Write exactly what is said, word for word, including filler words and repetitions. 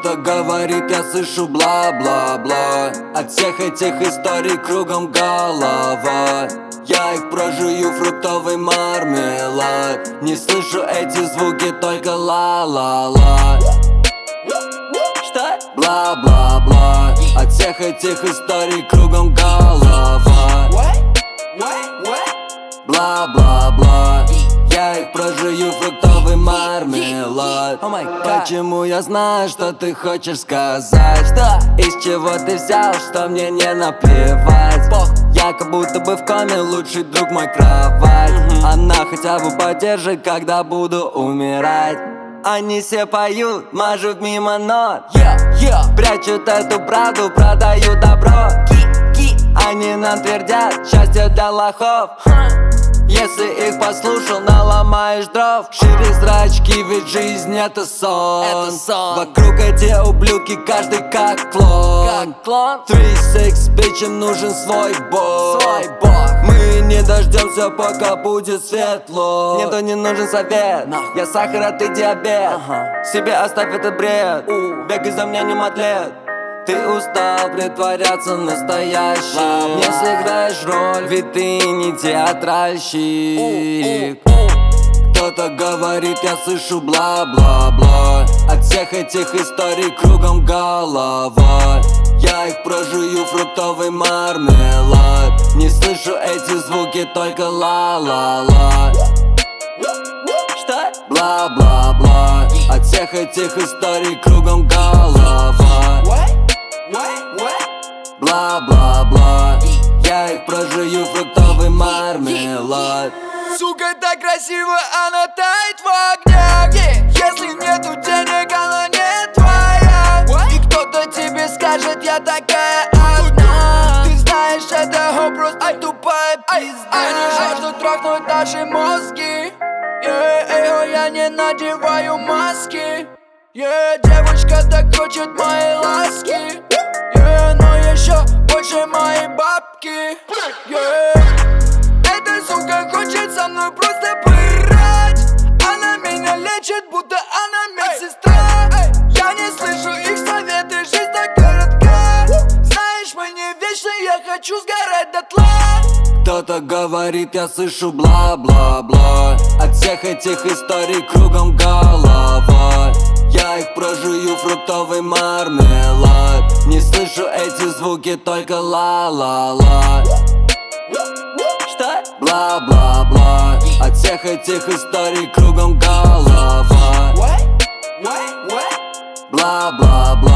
Кто-то говорит, я слышу бла-бла-бла. От всех этих историй кругом голова. Я их прожую, фруктовый мармелад. Не слышу эти звуки, только ла-ла-ла. Что? Бла-бла-бла. От всех этих историй кругом голова. Бла-бла-бла. Я их прожую, фруктовый мармелад. oh Почему я знаю, что ты хочешь сказать? Что? Из чего ты взял, что мне не наплевать? Бог. Я как будто бы в коме, лучший друг мой кровать. mm-hmm. Она хотя бы поддержит, когда буду умирать. Они все поют, мажут мимо нот, yeah, yeah. Прячут эту правду, продают добро. Они нам твердят, счастье для лохов. Если их послушал, наломаешь дров. Шире зрачки, ведь жизнь это сон, это сон. Вокруг эти ублюдки, каждый как клон, как клон. три шесть, бичам нужен свой бог, свой бог. Мы не дождемся, пока будет светло. Никто не нужен совет, no. Я сахар, а ты диабет. uh-huh. Себе оставь этот бред, uh. Бегай за меня, не атлет. Ты устал притворяться настоящим. Не сыграешь роль, ведь ты не театральщик. Кто-то говорит, я слышу бла-бла-бла. От всех этих историй кругом голова. Я их прожую, фруктовый мармелад. Не слышу эти звуки, только ла-ла-ла. Что? Бла-бла-бла. От всех этих историй кругом голова. Бла-бла-бла. Я их прожую, фруктовый мармелад. Сука, так красиво, она тает в огнях. Если нету денег, она не твоя. И кто-то тебе скажет, я такая одна. Ты знаешь, это хоп, просто тупая пизда. Они жаждут трахнуть наши мозги. Yeah, я не надеваю маски. Yeah, девочка так хочет мои ласки. Yeah, но еще больше мои бабки. Yeah. Эта сука хочет со мной просто пырать. Она меня лечит, будто она медсестра. Я не слышу их советы, жизнь так коротка. Знаешь, мы не вечны, я хочу сгорать дотла. Кто-то говорит, я слышу бла-бла-бла. От всех этих историй кругом голова. Я их прожую, фруктовый мармелад. Не слышу эти звуки, только ла-ла-ла. Что? Бла-бла-бла. От всех этих историй кругом голова. Бла-бла-бла.